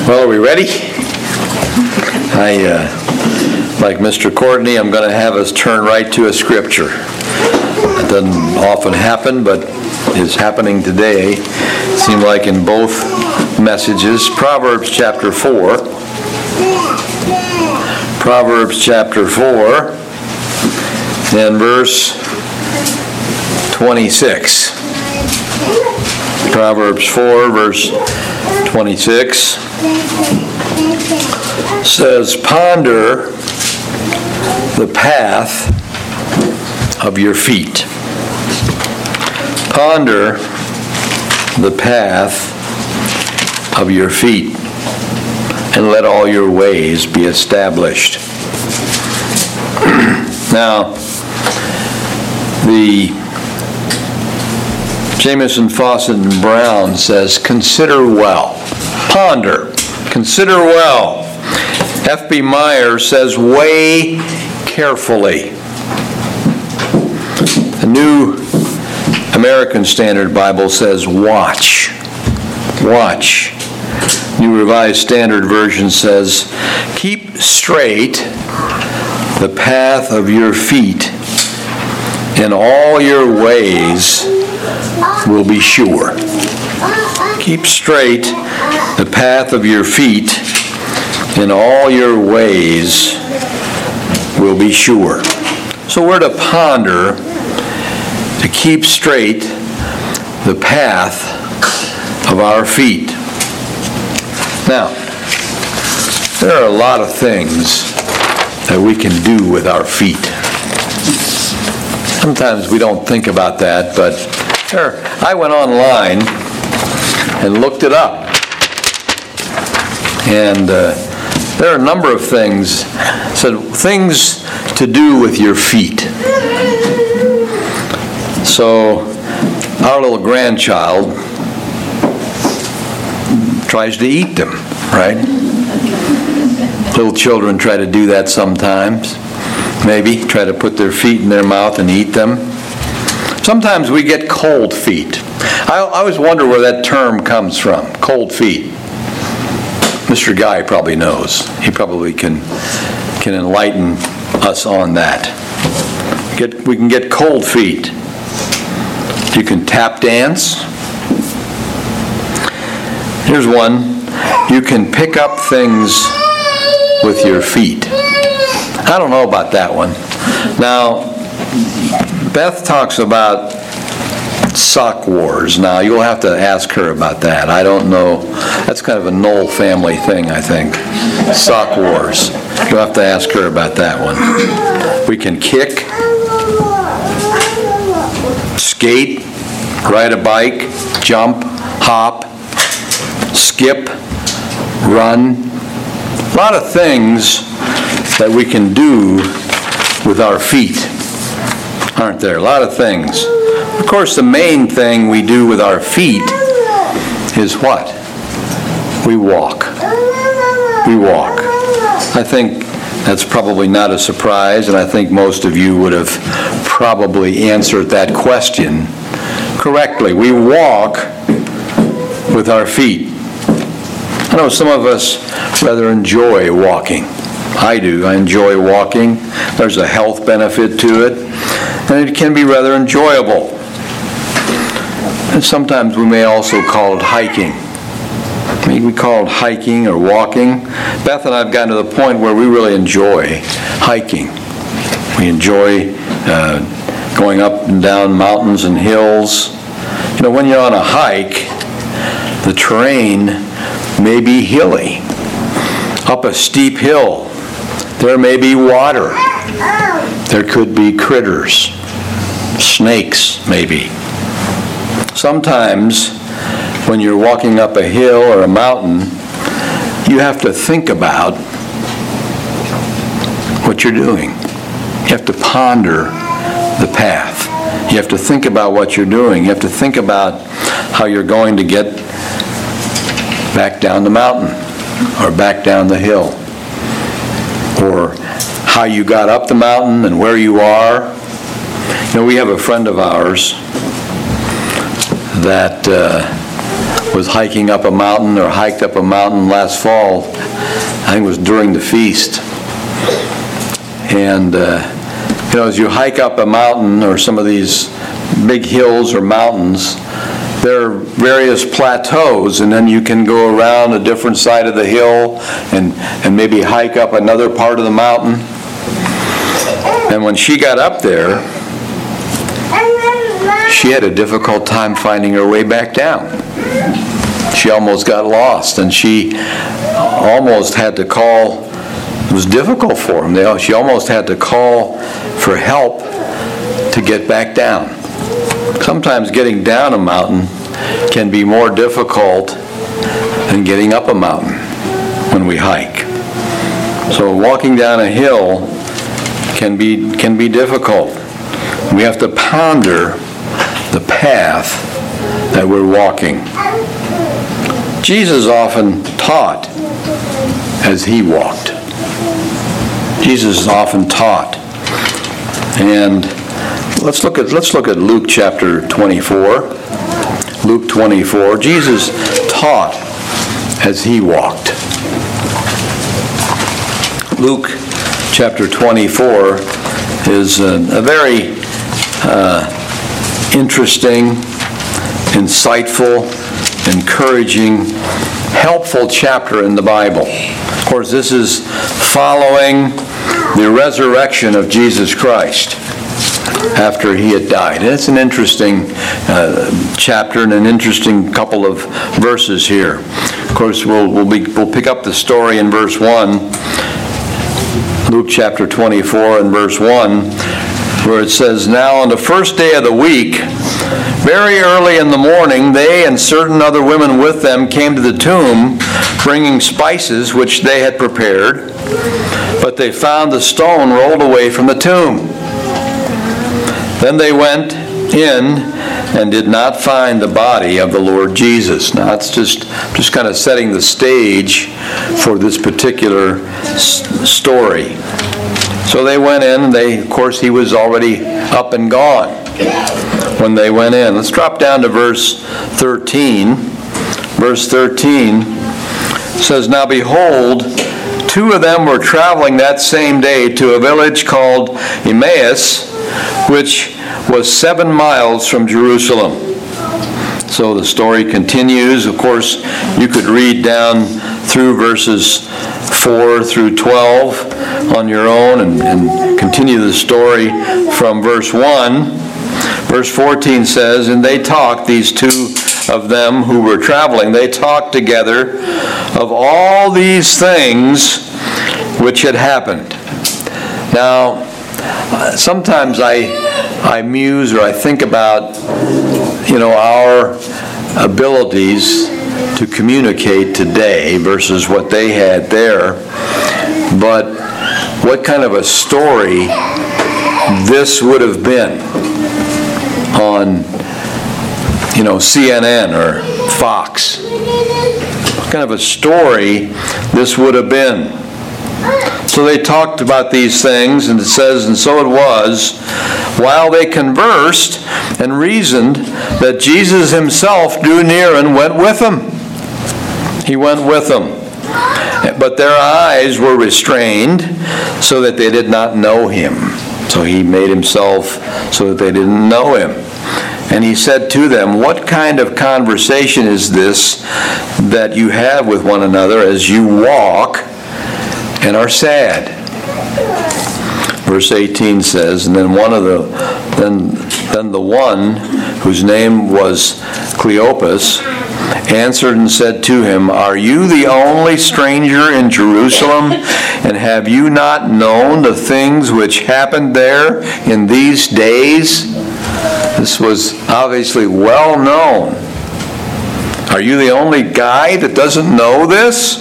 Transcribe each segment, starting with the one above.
Well, are we ready? Like Mr. Courtney, I'm going to have us turn right to a scripture. It doesn't often happen, but is happening today. It seemed like in both messages. Proverbs chapter 4. Proverbs chapter 4 and verse 26. Proverbs 4 verse 26 says, "Ponder the path of your feet." Ponder the path of your feet, and let all your ways be established. Now, the Jamieson, Fawcett, and Brown says, consider well. Ponder. Consider well. F.B. Meyer says, weigh carefully. The New American Standard Bible says, watch. Watch. New Revised Standard Version says, keep straight the path of your feet, and all your ways will be sure. Keep straight the path of your feet, and all your ways will be sure. So we're to ponder, to keep straight the path of our feet. Now, there are a lot of things that we can do with our feet. Sometimes we don't think about that, but I went online and looked it up. And there are a number of things to do with your feet. So our little grandchild tries to eat them, right? Little children try to do that sometimes. Maybe try to put their feet in their mouth and eat them. Sometimes we get cold feet. I always wonder where that term comes from, cold feet. Mr. Guy probably knows. He probably can enlighten us on that. We can get cold feet. You can tap dance. Here's one. You can pick up things with your feet. I don't know about that one. Now, Beth talks about sock wars. Now, you'll have to ask her about that. I don't know. That's kind of a Knoll family thing, I think. Sock wars. You'll have to ask her about that one. We can kick, skate, ride a bike, jump, hop, skip, run. A lot of things that we can do with our feet, aren't there? A lot of things. Of course, the main thing we do with our feet is what? We walk. We walk. I think that's probably not a surprise, and I think most of you would have probably answered that question correctly. We walk with our feet. I know some of us rather enjoy walking. I do. I enjoy walking. There's a health benefit to it, and it can be rather enjoyable. And sometimes we may also call it hiking. We call it hiking or walking. Beth and I have gotten to the point where we really enjoy hiking. We enjoy going up and down mountains and hills. You know, when you're on a hike, the terrain may be hilly. Up a steep hill, there may be water. There could be critters, snakes maybe. Sometimes when you're walking up a hill or a mountain, you have to think about what you're doing. You have to ponder the path. You have to think about what you're doing. You have to think about how you're going to get back down the mountain or back down the hill, or how you got up the mountain and where you are. You know, we have a friend of ours that was hiking up a mountain, or hiked up a mountain last fall. I think it was during the feast. And, as you hike up a mountain or some of these big hills or mountains, there are various plateaus, and then you can go around a different side of the hill and maybe hike up another part of the mountain. And when she got up there, she had a difficult time finding her way back down. She almost got lost, and she almost had to call. It was difficult for him. She almost had to call for help to get back down. Sometimes getting down a mountain can be more difficult than getting up a mountain when we hike. So walking down a hill can be difficult. We have to ponder the path that we're walking. Jesus often taught as he walked. Jesus often taught. And let's look at Luke chapter 24. Luke 24. Jesus taught as he walked. Luke chapter 24 is a very interesting, insightful, encouraging, helpful chapter in the Bible. Of course, this is following the resurrection of Jesus Christ after he had died. And it's an interesting chapter and an interesting couple of verses here. Of course, we'll pick up the story in verse 1, Luke chapter 24 and verse 1, where it says, "Now on the first day of the week, very early in the morning, they and certain other women with them came to the tomb, bringing spices which they had prepared. But they found the stone rolled away from the tomb. Then they went in and did not find the body of the Lord Jesus." Now, it's just kind of setting the stage for this particular story. So they went in, and of course, he was already up and gone when they went in. Let's drop down to verse 13. Verse 13 says, "Now behold, two of them were traveling that same day to a village called Emmaus, which was 7 miles from Jerusalem." So the story continues. Of course, you could read down through verses 4 through 12 on your own and continue the story from verse 1. Verse 14 says, "And they talked," these two of them who were traveling, "they talked together of all these things which had happened." Now, sometimes I muse or I think about, our abilities to communicate today versus what they had there. But what kind of a story this would have been on, CNN or Fox. What kind of a story this would have been. So they talked about these things, and it says, "And so it was, while they conversed and reasoned, that Jesus himself drew near and went with them." He went with them. "But their eyes were restrained, so that they did not know him." So he made himself so that they didn't know him. "And he said to them, What kind of conversation is this that you have with one another as you walk and are sad?" Verse 18 says, "And then then the one whose name was Cleopas answered and said to him, Are you the only stranger in Jerusalem, and have you not known the things which happened there in these days?" This was obviously well known. Are you the only guy that doesn't know this?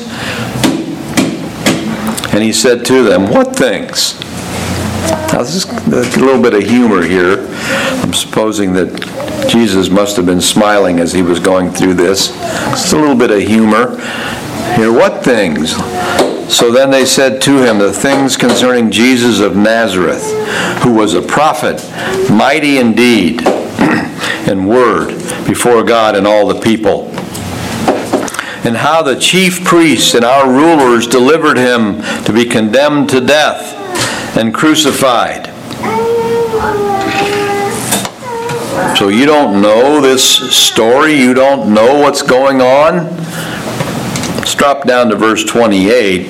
And he said to them, "What things?" Now, this is a little bit of humor here. I'm supposing that Jesus must have been smiling as he was going through this. It's a little bit of humor here. "What things?" So then they said to him, "The things concerning Jesus of Nazareth, who was a prophet, mighty in deed and word before God and all the people. and how the chief priests and our rulers delivered him to be condemned to death and crucified. So you don't know this story? You don't know what's going on? Let's drop down to verse 28,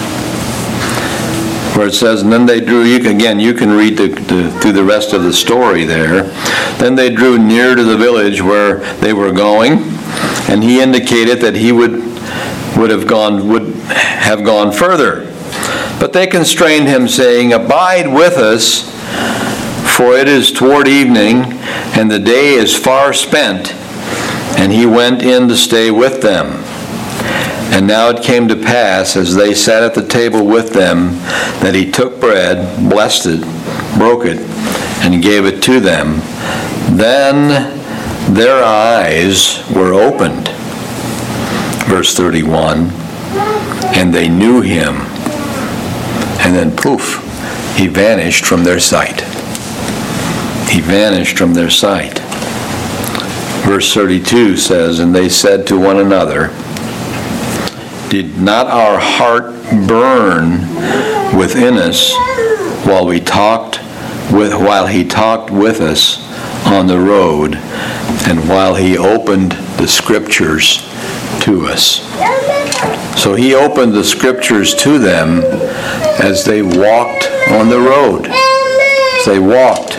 where it says, and then they drew, you can read through the rest of the story there. Then they drew near to the village where they were going, and he indicated that he would have gone further. But they constrained him, saying, abide with us, for it is toward evening, and the day is far spent. And he went in to stay with them. And now it came to pass, as they sat at the table with them, that he took bread, blessed it, broke it, and gave it to them. Then their eyes were opened. Verse 31, and they knew him. And then poof, he vanished from their sight. He vanished from their sight. Verse 32 says, and they said to one another, did not our heart burn within us while he talked with us on the road, and while he opened the scriptures to us? So he opened the scriptures to them as they walked on the road. As they walked.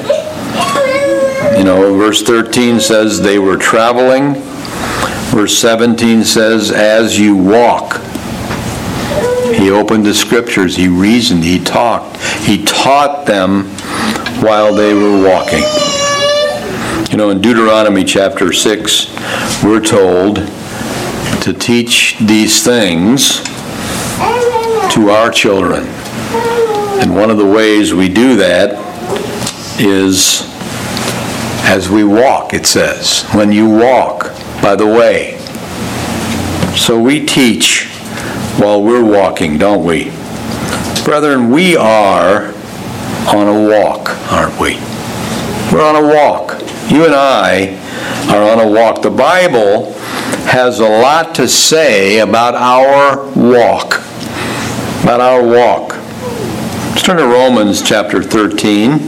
Verse 13 says they were traveling. Verse 17 says, as you walk. He opened the scriptures. He reasoned. He talked. He taught them while they were walking. In Deuteronomy chapter 6, we're told to teach these things to our children. And one of the ways we do that is as we walk, it says. When you walk by the way. So we teach while we're walking, don't we? Brethren, we are on a walk, aren't we? We're on a walk. You and I are on a walk. The Bible has a lot to say about our walk. About our walk. Let's turn to Romans chapter 13.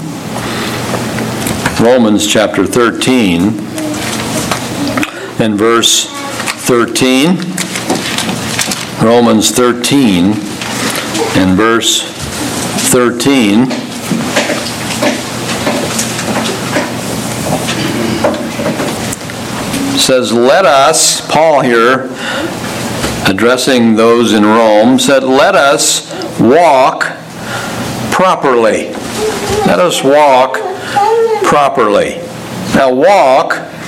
Romans chapter 13 and verse 13. Romans 13 and verse 13. Says, let us, Paul here, addressing those in Rome, said, let us walk properly. Let us walk properly. Now, walk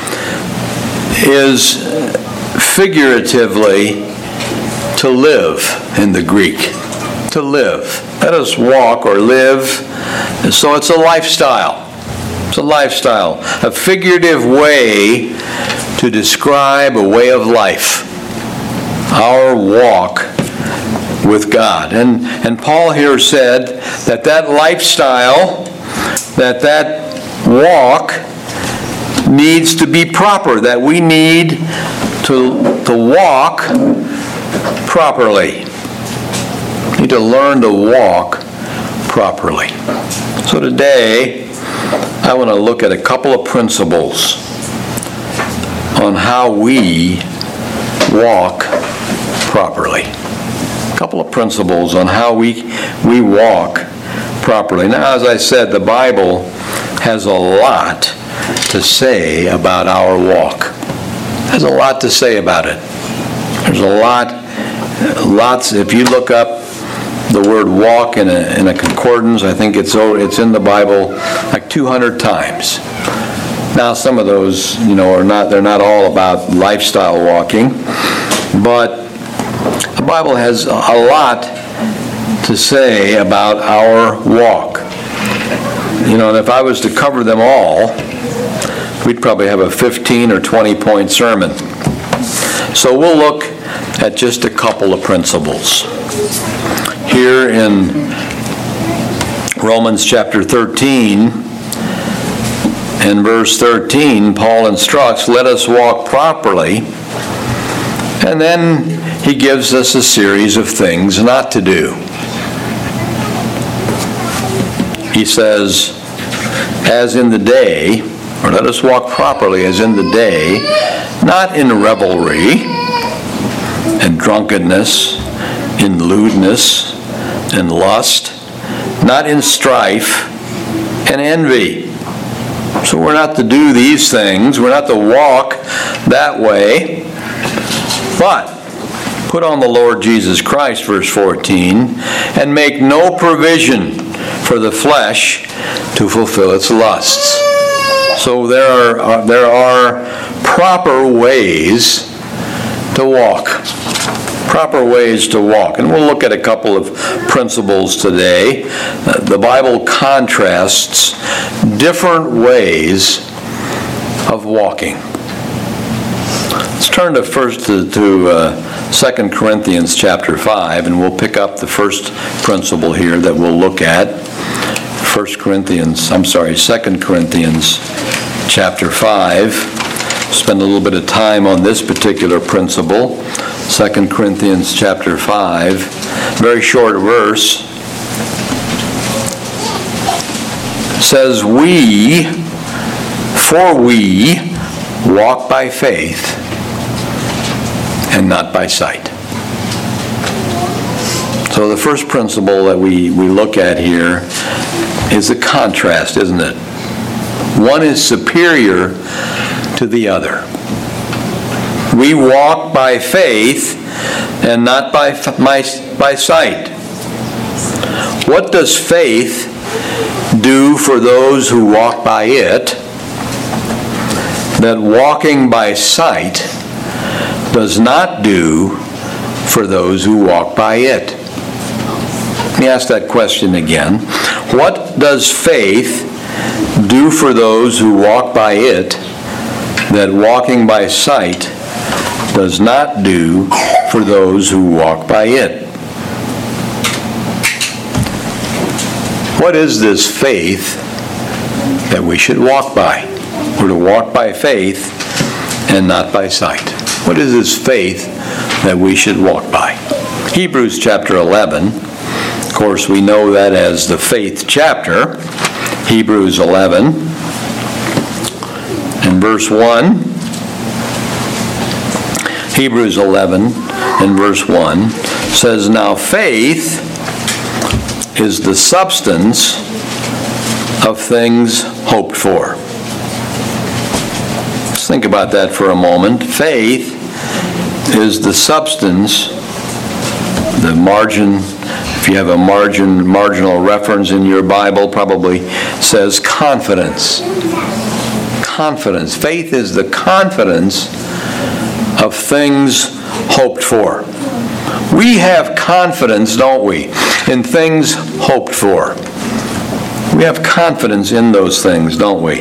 is figuratively to live in the Greek. To live. Let us walk or live. So it's a lifestyle. It's a lifestyle. A figurative way to describe a way of life. Our walk with God. And Paul here said that lifestyle, that walk needs to be proper, that we need to walk properly. We need to learn to walk properly. So today, I want to look at a couple of principles on how we walk properly. A couple of principles on how we walk properly. Now, as I said, the Bible has a lot to say about our walk. Has a lot to say about it. There's lots. If you look up the word walk in a concordance, I think it's in the Bible like 200 times. Now, some of those, they're not all about lifestyle walking, but the Bible has a lot to say about our walk. And if I was to cover them all, we'd probably have a 15 or 20 point sermon. So we'll look at just a couple of principles. Here in Romans chapter 13 and verse 13, Paul instructs, let us walk properly And then he gives us a series of things not to do. He says, as in the day, or let us walk properly as in the day, not in revelry and drunkenness, in lewdness and lust, not in strife and envy. So we're not to do these things. We're not to walk that way. But put on the Lord Jesus Christ, verse 14, and make no provision for the flesh to fulfill its lusts. So there are proper ways to walk. Proper ways to walk. And we'll look at a couple of principles today. The Bible contrasts different ways of walking. Let's turn to 2 Corinthians chapter 5, and we'll pick up the first principle here that we'll look at. 2 Corinthians chapter 5. Spend a little bit of time on this particular principle. 2 Corinthians chapter 5, very short verse, says, for we walk by faith and not by sight. So the first principle that we look at here is a contrast, isn't it? One is superior to the other. We walk by faith and not by sight. What does faith do for those who walk by it that walking by sight does not do for those who walk by it? Let me ask that question again. What does faith do for those who walk by it that walking by sight does not do for those who walk by it? What is this faith that we should walk by? We're to walk by faith and not by sight. What is this faith that we should walk by? Hebrews chapter 11. Of course, we know that as the faith chapter. Hebrews 11 and verse 1. Hebrews 11 and verse 1 says, now faith is the substance of things hoped for. Let's think about that for a moment. Faith is the substance, the margin, if you have a marginal reference in your Bible, probably says confidence. Confidence. Faith is the confidence of things hoped for. We have confidence, don't we, in things hoped for. We have confidence in those things, don't we?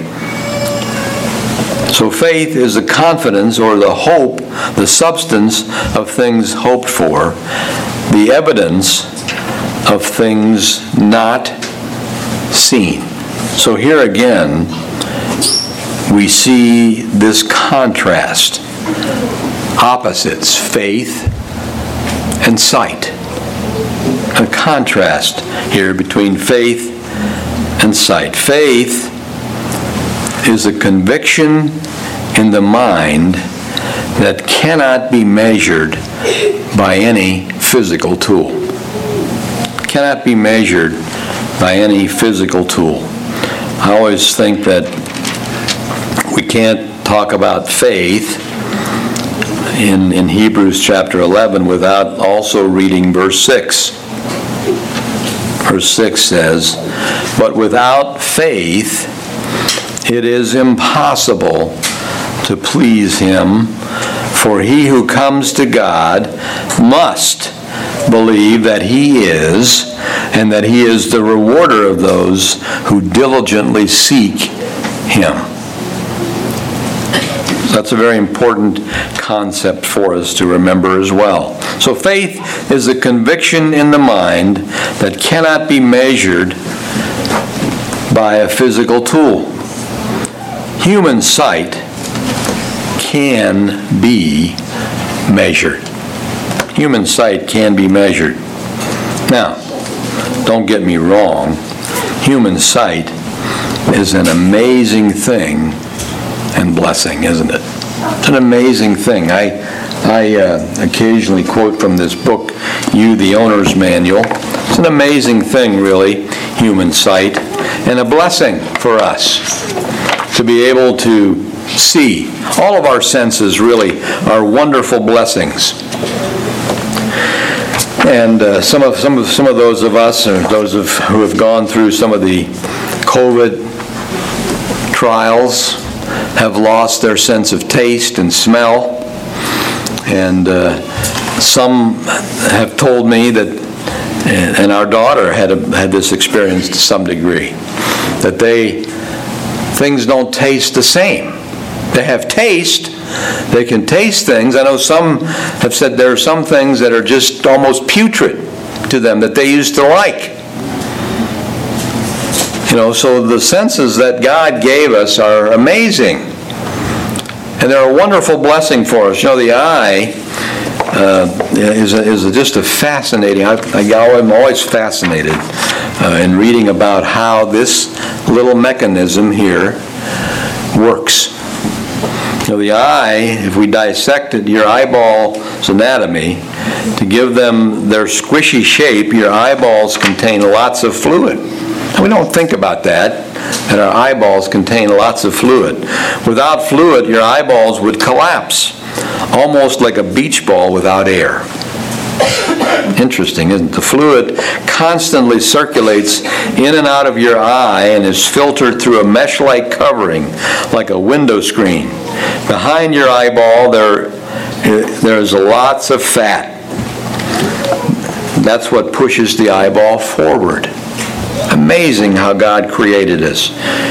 So faith is the confidence or the hope, the substance of things hoped for, the evidence of things not seen. So here again, we see this contrast. Opposites, faith and sight. A contrast here between faith and sight. Faith is a conviction in the mind that cannot be measured by any physical tool. Cannot be measured by any physical tool. I always think that we can't talk about faith in Hebrews chapter 11 without also reading verse 6. Verse 6 says, but without faith it is impossible to please him, for he who comes to God must believe that he is, and that he is the rewarder of those who diligently seek him. That's a very important concept for us to remember as well. So faith is a conviction in the mind that cannot be measured by a physical tool. Human sight can be measured. Human sight can be measured. Now, don't get me wrong. Human sight is an amazing thing and blessing, isn't it? It's an amazing thing. I occasionally quote from this book, You, the Owner's Manual. It's an amazing thing, really, human sight, and a blessing for us to be able to see. All of our senses really are wonderful blessings. And some of those of us, or those who have gone through some of the COVID trials, have lost their sense of taste and smell. And some have told me that, and our daughter had this experience to some degree, that things don't taste the same. They have taste. They can taste things. I know some have said there are some things that are just almost putrid to them that they used to like. So the senses that God gave us are amazing. And they're a wonderful blessing for us. The eye is just a fascinating. I'm always fascinated in reading about how this little mechanism here works. The eye, if we dissected your eyeball's anatomy, to give them their squishy shape, your eyeballs contain lots of fluid. And we don't think about that our eyeballs contain lots of fluid. Without fluid, your eyeballs would collapse, almost like a beach ball without air. Interesting, isn't it? The fluid constantly circulates in and out of your eye and is filtered through a mesh-like covering, like a window screen. Behind your eyeball, there's lots of fat. That's what pushes the eyeball forward. Amazing how God created us.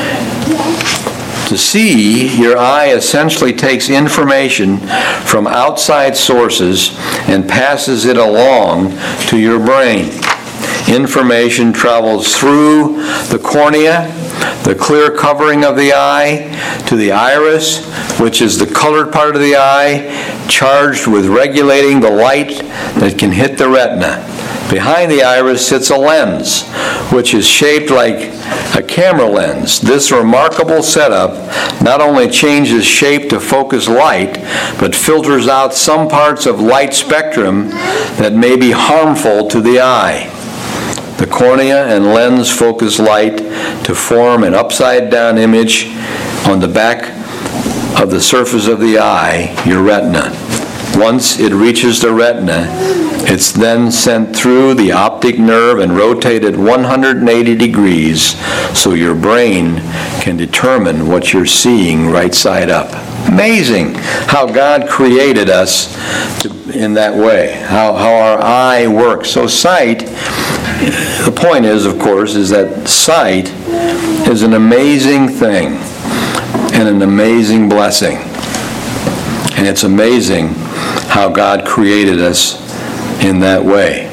To see, your eye essentially takes information from outside sources and passes it along to your brain. Information travels through the cornea, the clear covering of the eye, to the iris, which is the colored part of the eye, charged with regulating the light that can hit the retina. Behind the iris sits a lens, which is shaped like a camera lens. This remarkable setup not only changes shape to focus light, but filters out some parts of light spectrum that may be harmful to the eye. The cornea and lens focus light to form an upside-down image on the back of the surface of the eye, your retina. Once it reaches the retina, it's then sent through the optic nerve and rotated 180 degrees so your brain can determine what you're seeing right side up. Amazing how God created us in that way, how our eye works. So sight, the point is, of course, is that sight is an amazing thing and an amazing blessing. And it's amazing how God created us in that way.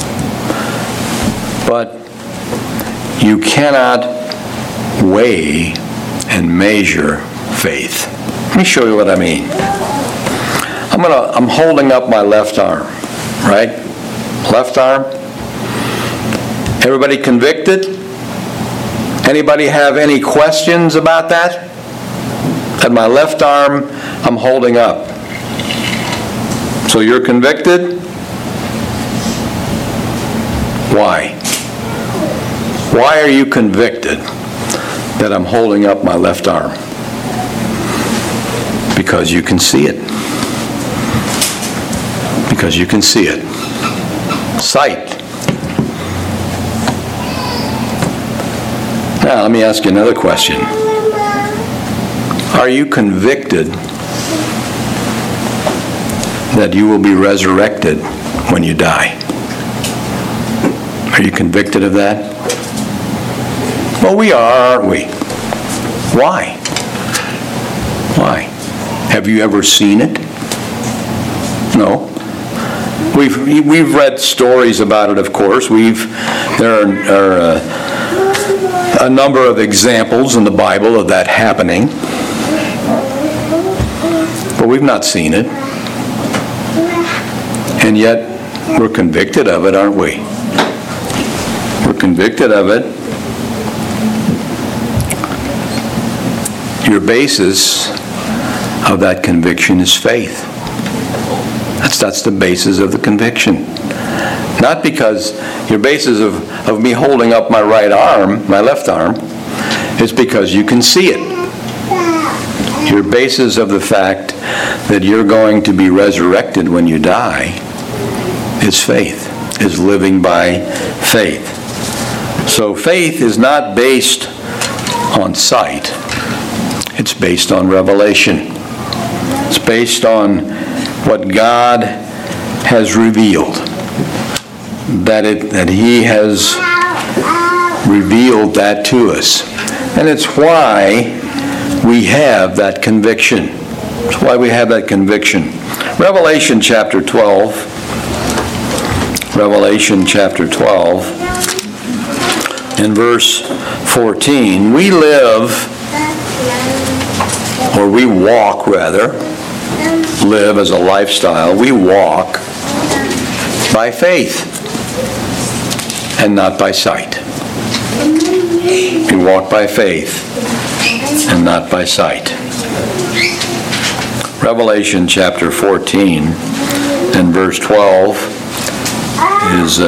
But you cannot weigh and measure faith. Let me show you what I mean. I'm holding up my left arm, right? Left arm. Everybody convicted? Anybody have any questions about that? That my left arm I'm holding up. So you're convicted? Why? Why are you convicted that I'm holding up my left arm? Because you can see it. Because you can see it. Sight. Now, let me ask you another question. Are you convicted that you will be resurrected when you die? Are you convicted of that? Well, we are, aren't we? Why? Why? Have you ever seen it? No. We've read stories about it, of course. There are a number of examples in the Bible of that happening. But we've not seen it. And yet, we're convicted of it, aren't we? We're convicted of it. Your basis of that conviction is faith. That's the basis of the conviction. Not because your basis of me holding up my right arm, my left arm, is because you can see it. Your basis of the fact that you're going to be resurrected when you die is faith, is living by faith. So faith is not based on sight. It's based on revelation. It's based on what God has revealed. That He has revealed that to us. And it's why we have that conviction. It's why we have that conviction. Revelation chapter 12. Revelation chapter 12. In verse 14. We live, or we walk rather, live as a lifestyle. We walk by faith and not by sight. We walk by faith and not by sight. Revelation chapter 14 and verse 12 is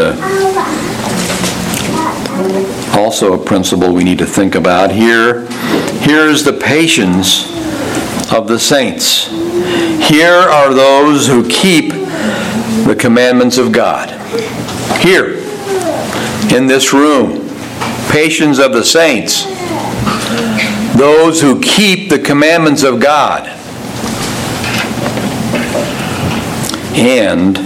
also a principle we need to think about. Here's the patience of the saints. Here are those who keep the commandments of God. Here, in this room, patience of the saints. Those who keep the commandments of God. And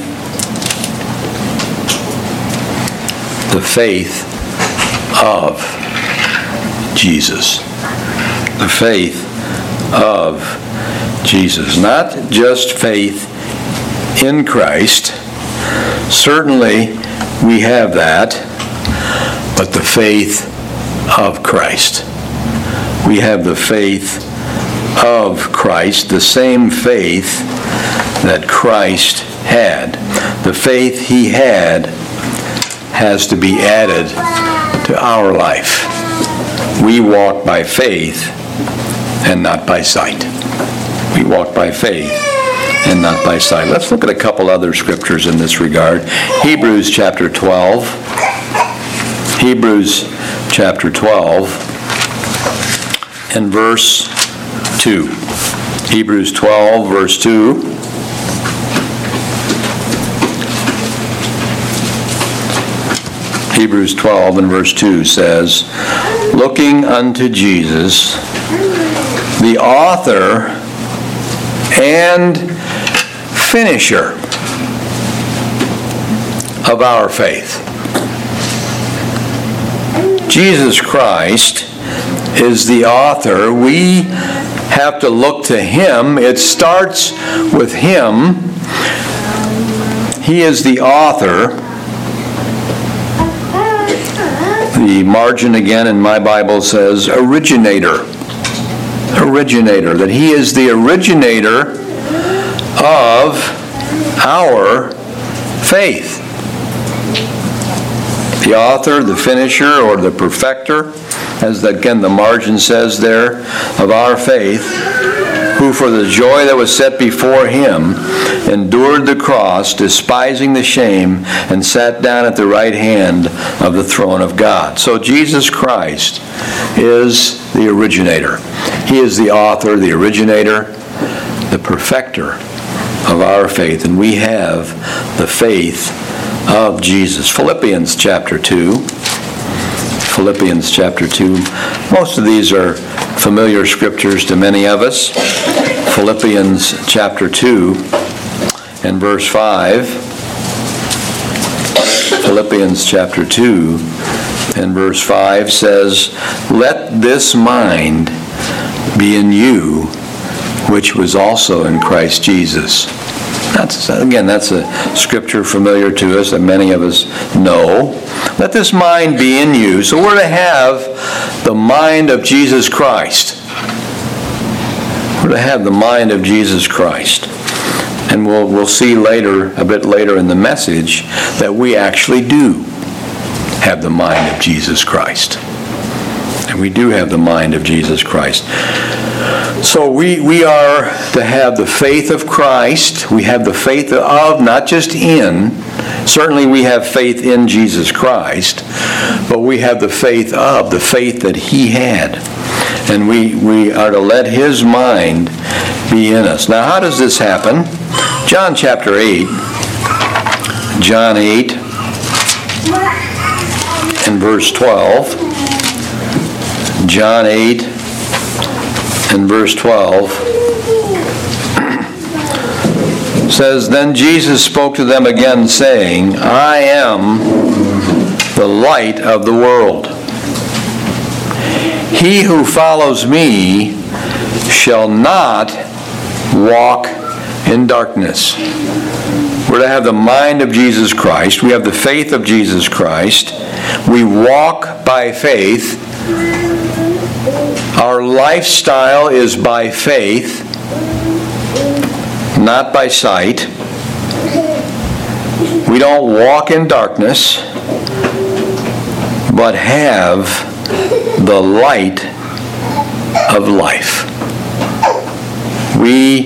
the faith of Jesus. The faith of Jesus. Not just faith in Christ. Certainly we have that. But the faith of Christ. We have the faith of Christ. The same faith that Christ had. The faith He had has to be added to our life. We walk by faith and not by sight. We walk by faith and not by sight. Let's look at a couple other scriptures in this regard. Hebrews chapter 12. Hebrews chapter 12 and verse 2. Hebrews 12 verse 2. Hebrews 12 and verse 2 says, looking unto Jesus, the author and finisher of our faith. Jesus Christ is the author. We have to look to Him. It starts with Him. He is the author. The margin again in my Bible says originator. Originator. That He is the originator of our faith. The author, the finisher, or the perfecter, as again the margin says there, of our faith, who for the joy that was set before Him endured the cross, despising the shame, and sat down at the right hand of the throne of God. So Jesus Christ is the originator. He is the author, the originator, the perfecter of our faith. And we have the faith of Jesus. Philippians chapter 2. Philippians chapter 2. Most of these are familiar scriptures to many of us. Philippians chapter 2 and verse 5. Philippians chapter 2 and verse 5 says, let this mind be in you, which was also in Christ Jesus. That's a scripture familiar to us that many of us know. Let this mind be in you. So we're to have the mind of Jesus Christ. We're to have the mind of Jesus Christ. And we'll see later, a bit later in the message, that we actually do have the mind of Jesus Christ. And we do have the mind of Jesus Christ. So we are to have the faith of Christ. We have the faith of, not just in. Certainly we have faith in Jesus Christ, but we have the faith of, the faith that He had. And we are to let His mind be in us. Now, how does this happen? John chapter 8. John 8 and verse 12. John 8 and verse 12 says, Then Jesus spoke to them again, saying, I am the light of the world. He who follows me shall not walk in darkness. We're to have the mind of Jesus Christ. We have the faith of Jesus Christ. We walk by faith. Our lifestyle is by faith, not by sight. We don't walk in darkness, but have the light of life. We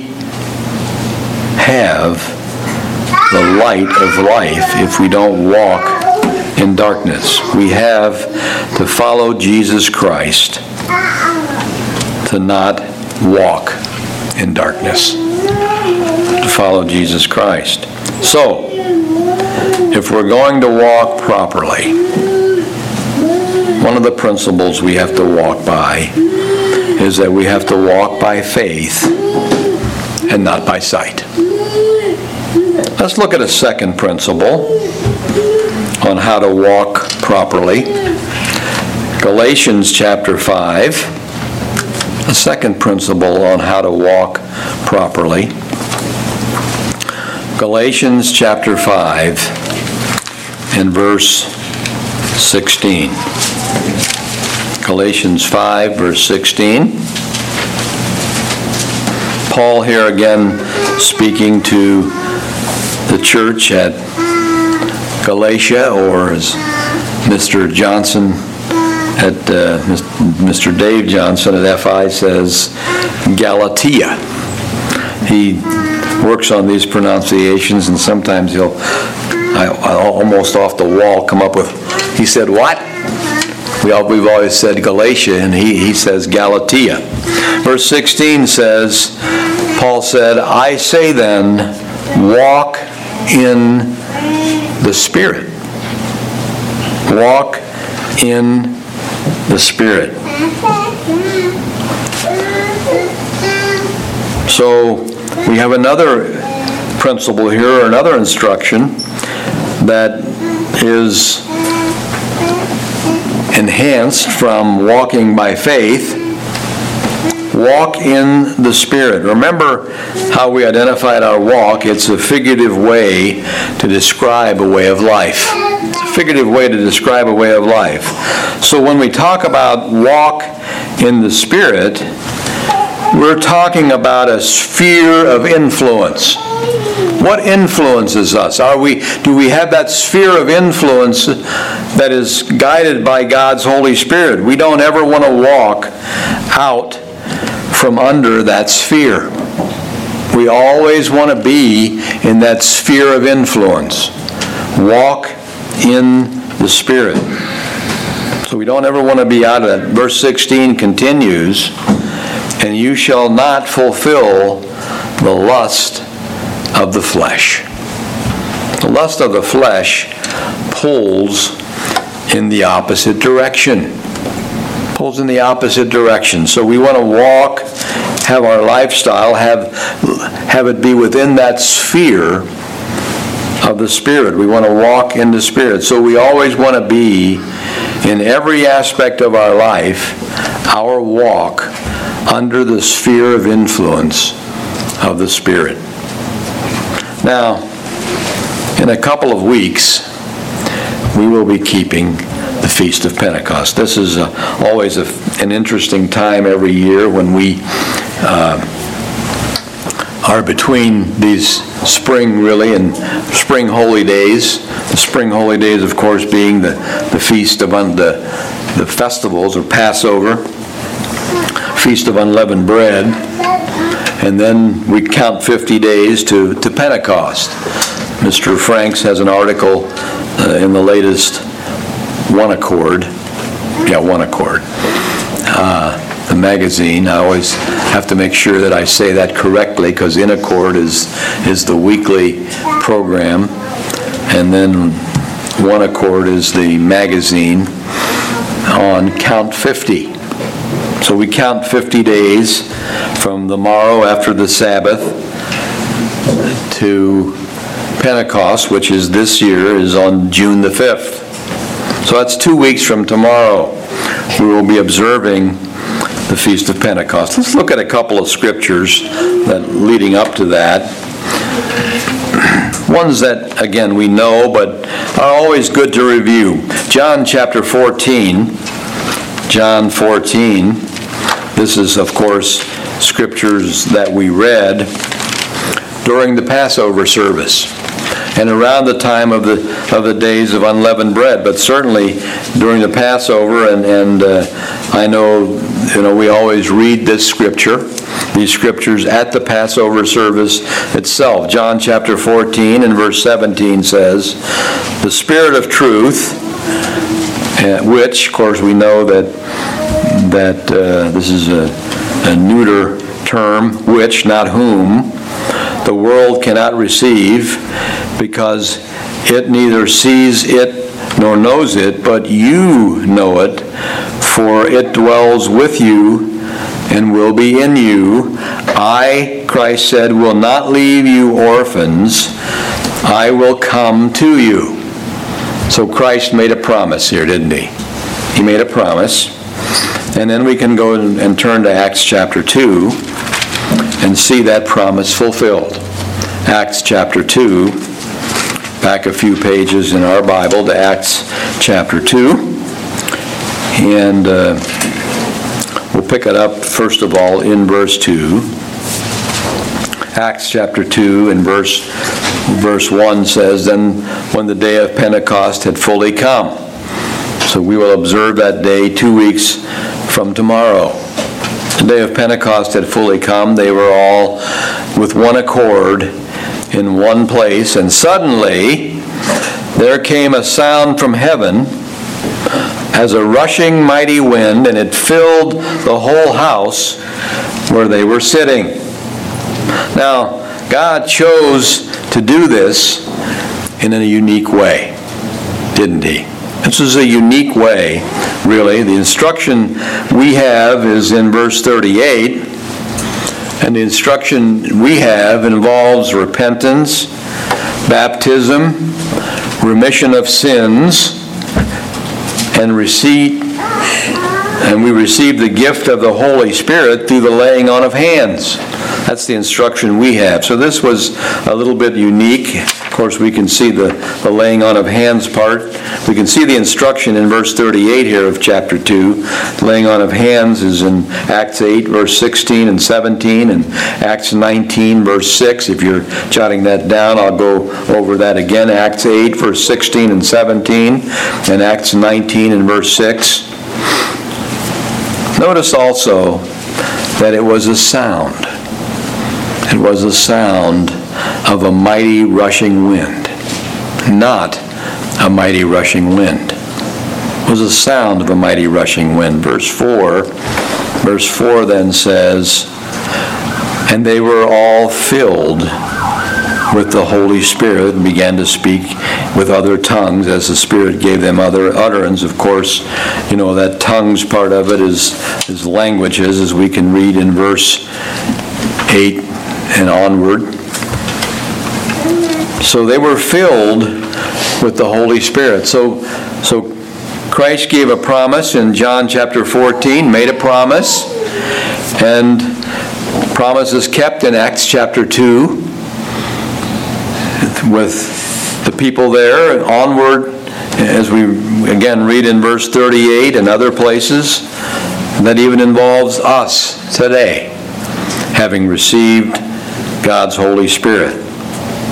have the light of life if we don't walk in darkness. We have to follow Jesus Christ, to not walk in darkness, to follow Jesus Christ. So, if we're going to walk properly, one of the principles we have to walk by is that we have to walk by faith and not by sight. Let's look at a second principle on how to walk properly. Galatians chapter 5. A second principle on how to walk properly. Galatians chapter 5 and verse 16. Galatians 5 verse 16. Paul here again speaking to the church at Galatia, or as Mr. Johnson at Mr. Dave Johnson at FI says, Galatia. He works on these pronunciations, and sometimes he'll, almost off the wall, come up with, he said what? We've always said Galatia, and he says Galatia. Verse 16 says, Paul said, I say then, walk in the Spirit. Walk in the Spirit. So we have another principle here, or another instruction that is enhanced from walking by faith. Walk in the Spirit. Remember how we identified our walk. It's a figurative way to describe a way of life. It's a figurative way to describe a way of life. So when we talk about walk in the Spirit, we're talking about a sphere of influence. What influences us? Do we have that sphere of influence that is guided by God's Holy Spirit? We don't ever want to walk out from under that sphere. We always want to be in that sphere of influence. Walk in the Spirit. So we don't ever want to be out of that. Verse 16 continues, and you shall not fulfill the lust of the flesh. The lust of the flesh pulls in the opposite direction. Pulls in the opposite direction. So we want to walk, have our lifestyle, have it be within that sphere of the Spirit. We want to walk in the Spirit. So we always want to be, in every aspect of our life, our walk under the sphere of influence of the Spirit. Now, in a couple of weeks, we will be keeping the Feast of Pentecost. This is always an interesting time every year when we are between these spring, really, and spring holy days. The spring holy days, of course, being the feast of the festivals, or Passover, Feast of Unleavened Bread, and then we count 50 days to Pentecost. Mr. Franks has an article in the latest One Accord, the magazine. I always have to make sure that I say that correctly, because In Accord is the weekly program, and then One Accord is the magazine on Count 50. So we count 50 days from the morrow after the Sabbath to Pentecost, which is this year, is on June the 5th. So that's 2 weeks from tomorrow. We will be observing the Feast of Pentecost. Let's look at a couple of scriptures that leading up to that. Ones that, again, we know, but are always good to review. John chapter 14. John 14. This is, of course, scriptures that we read during the Passover service and around the time of the days of unleavened bread, but certainly during the Passover, and I know we always read these scriptures at the Passover service itself. John chapter 14 and verse 17 says, "The Spirit of truth," which, of course, we know that this is a neuter term, which, not whom, the world cannot receive, because it neither sees it nor knows it, but you know it, for it dwells with you and will be in you. I, Christ said, will not leave you orphans. I will come to you. So Christ made a promise here, didn't he? He made a promise. And then we can go and turn to Acts chapter 2 and see that promise fulfilled. Acts chapter 2, back a few pages in our Bible to Acts chapter 2. And we'll pick it up, first of all, in verse 2. Acts chapter 2 and verse 1 says, "Then when the day of Pentecost had fully come." So we will observe that day 2 weeks from tomorrow. The day of Pentecost had fully come. They were all with one accord in one place, and suddenly there came a sound from heaven as a rushing mighty wind, and it filled the whole house where they were sitting. Now, God chose to do this in a unique way, didn't he? This is a unique way, really. The instruction we have is in verse 38, and the instruction we have involves repentance, baptism, remission of sins, and we receive the gift of the Holy Spirit through the laying on of hands. That's the instruction we have. So this was a little bit unique. Of course, we can see the laying on of hands part. We can see the instruction in verse 38 here of chapter 2. The laying on of hands is in Acts 8, verse 16 and 17, and Acts 19, verse 6. If you're jotting that down, I'll go over that again. Acts 8, verse 16 and 17, and Acts 19 and verse 6. Notice also that it was a sound. It was the sound of a mighty rushing wind, not a mighty rushing wind. It was the sound of a mighty rushing wind. Verse 4 then says, "And they were all filled with the Holy Spirit and began to speak with other tongues as the Spirit gave them other utterance." Of course, that tongues part of it is languages, as we can read in verse 8 and onward. So they were filled with the Holy Spirit. So Christ gave a promise in John chapter 14, made a promise, and promise is kept in Acts chapter 2 with the people there. Onward, as we again read in verse 38 and other places, that even involves us today, having received God's Holy Spirit.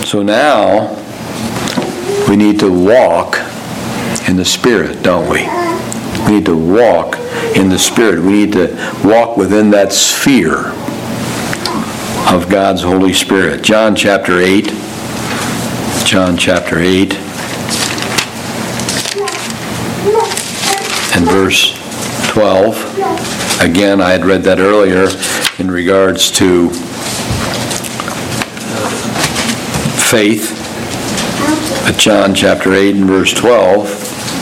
So now, we need to walk in the Spirit, don't we? We need to walk in the Spirit. We need to walk within that sphere of God's Holy Spirit. John chapter 8. John chapter 8. And verse 12. Again, I had read that earlier in regards to faith. At John chapter 8 and verse 12.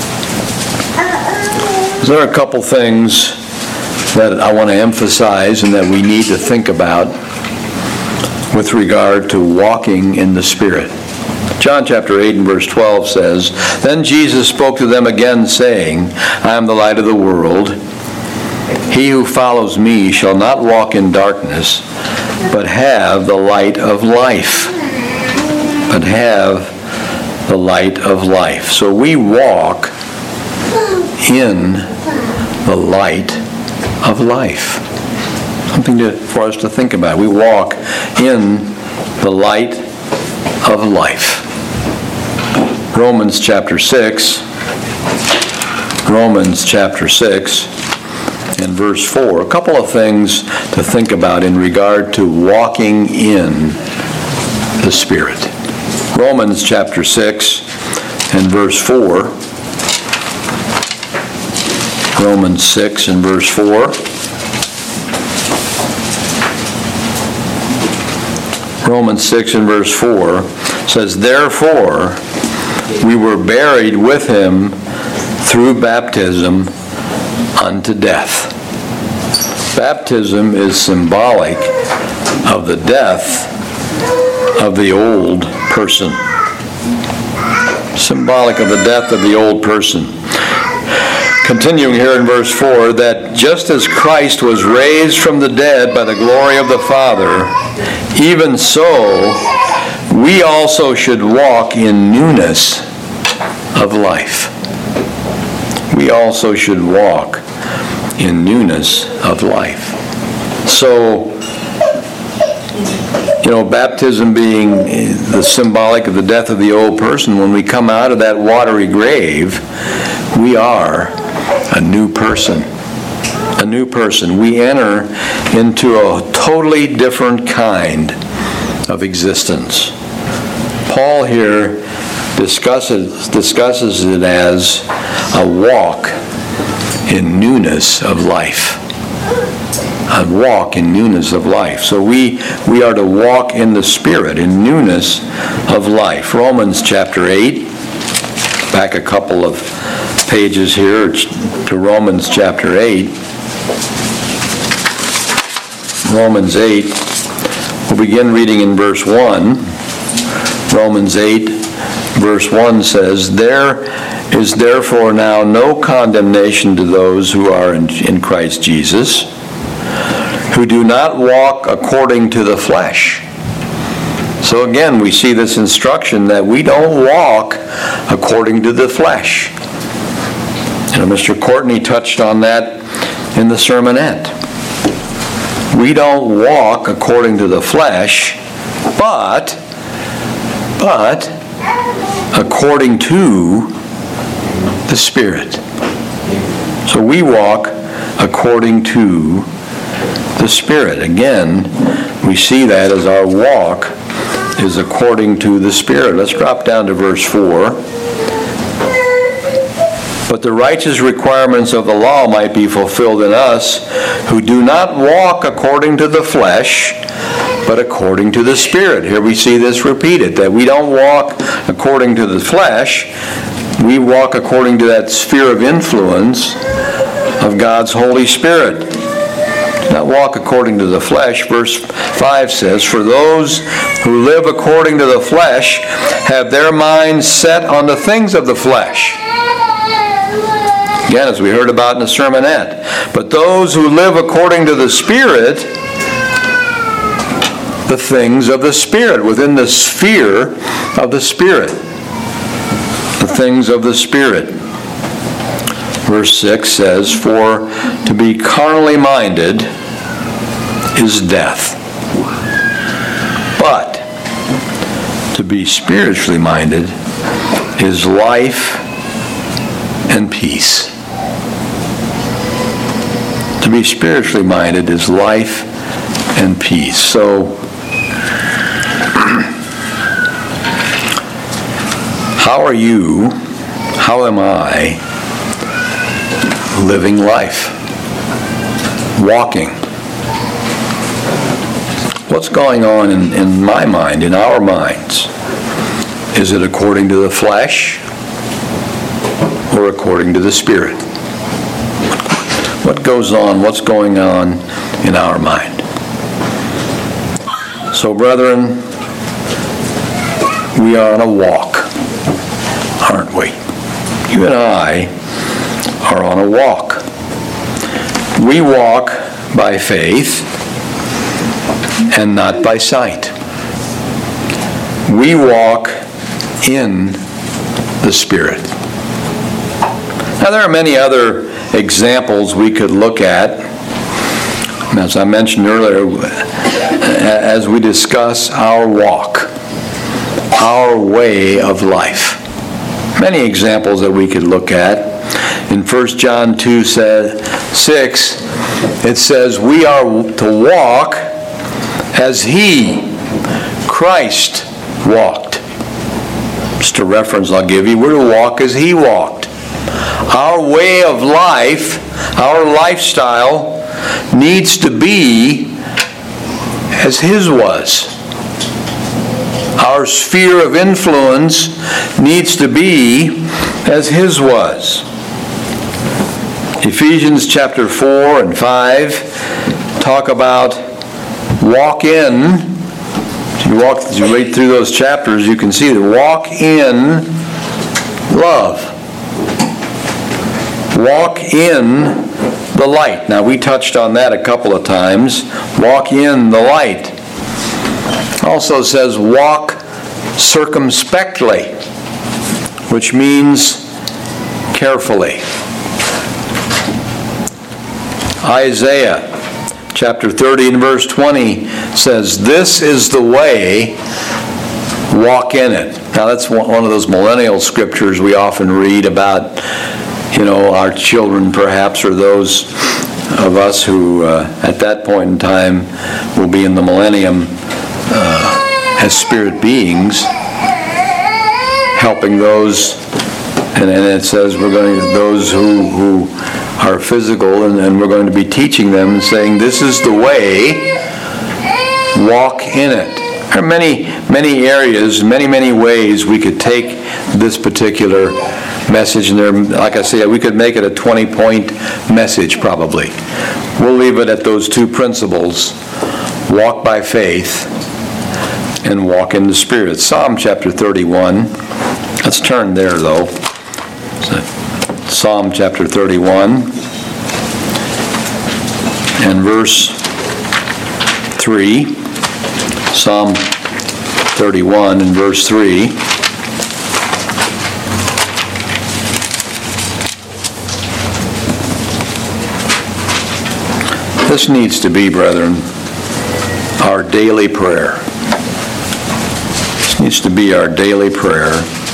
There are a couple things that I want to emphasize and that we need to think about with regard to walking in the Spirit. John chapter 8 and verse 12 says, "Then Jesus spoke to them again, saying, I am the light of the world. He who follows me shall not walk in darkness, but have the light of life." But have the light of life. So we walk in the light of life. Something for us to think about. We walk in the light of life. Romans chapter 6. Romans chapter 6 and verse 4. A couple of things to think about in regard to walking in the Spirit. Romans chapter 6 and verse 4. Romans 6 and verse 4. Romans 6 and verse 4 says, "Therefore we were buried with him through baptism unto death." Baptism is symbolic of the death of the old person. Symbolic of the death of the old person. Continuing here in verse 4, that just as Christ was raised from the dead by the glory of the Father, even so we also should walk in newness of life. We also should walk in newness of life. So, baptism being the symbolic of the death of the old person, when we come out of that watery grave, we are a new person. A new person. We enter into a totally different kind of existence. Paul here discusses it as a walk in newness of life. A walk in newness of life. So we are to walk in the Spirit, in newness of life. Romans chapter 8. Back a couple of pages here to Romans chapter 8. Romans 8. We'll begin reading in verse 1. Romans 8, verse 1 says, "There is therefore now no condemnation to those who are in Christ Jesus, who do not walk according to the flesh." So again, we see this instruction that we don't walk according to the flesh. Mr. Courtney touched on that in the sermonette. We don't walk according to the flesh, but according to the Spirit. So we walk according to the Spirit. Again, we see that as our walk is according to the Spirit. Let's drop down to verse 4. "But the righteous requirements of the law might be fulfilled in us, who do not walk according to the flesh, but according to the Spirit." Here we see this repeated, that we don't walk according to the flesh. We walk according to that sphere of influence of God's Holy Spirit. Not walk according to the flesh. Verse 5 says, "For those who live according to the flesh have their minds set on the things of the flesh." Again, as we heard about in the sermonette. "But those who live according to the Spirit, the things of the Spirit," within the sphere of the Spirit. The things of the Spirit. Verse 6 says, "For to be carnally minded is death, but To be spiritually minded is life and peace. To be spiritually minded is life and peace. So, how are you, how am I living life? Walking. What's going on in my mind, in our minds? Is it according to the flesh or according to the Spirit? What goes on, what's going on in our mind? So, brethren, we are on a walk, aren't we? You and I are on a walk. We walk by faith and not by sight. We walk in the Spirit. Now, there are many other examples we could look at. As I mentioned earlier, as we discuss our walk, our way of life. Many examples that we could look at. In 1 John 2:6, it says, we are to walk as He, Christ, walked. Just a reference I'll give you. We're to walk as He walked. Our way of life, our lifestyle, needs to be as His was. Our sphere of influence needs to be as His was. Ephesians chapter 4 and 5 talk about walk in. As you read through those chapters, you can see that walk in love. Walk in the light. Now, we touched on that a couple of times. Walk in the light. Also says walk circumspectly, which means carefully. Isaiah chapter 30 and verse 20 says, this is the way, walk in it. Now, that's one of those millennial scriptures we often read about, our children perhaps, or those of us who at that point in time will be in the millennium as spirit beings, helping those, and it says those who are physical, and we're going to be teaching them and saying, this is the way, walk in it. There are many areas, many ways we could take this particular message, and there, like I say, we could make it a 20-point message probably. We'll leave it at those two principles: walk by faith and walk in the Spirit. Psalm chapter 31. Let's turn there, though. Psalm chapter 31 and verse 3. Psalm 31 and verse 3. This needs to be, brethren, our daily prayer. This needs to be our daily prayer.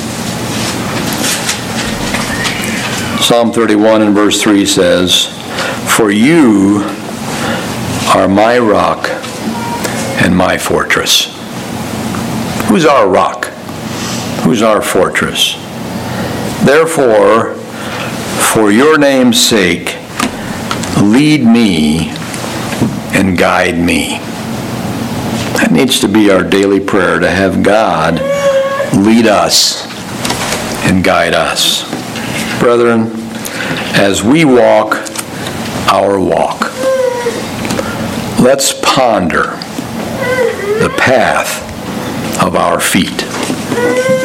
Psalm 31 and verse 3 says, for you are my rock and my fortress. Who's our rock? Who's our fortress? Therefore, for your name's sake, lead me and guide me. That needs to be our daily prayer, to have God lead us and guide us. Brethren, as we walk our walk, let's ponder the path of our feet.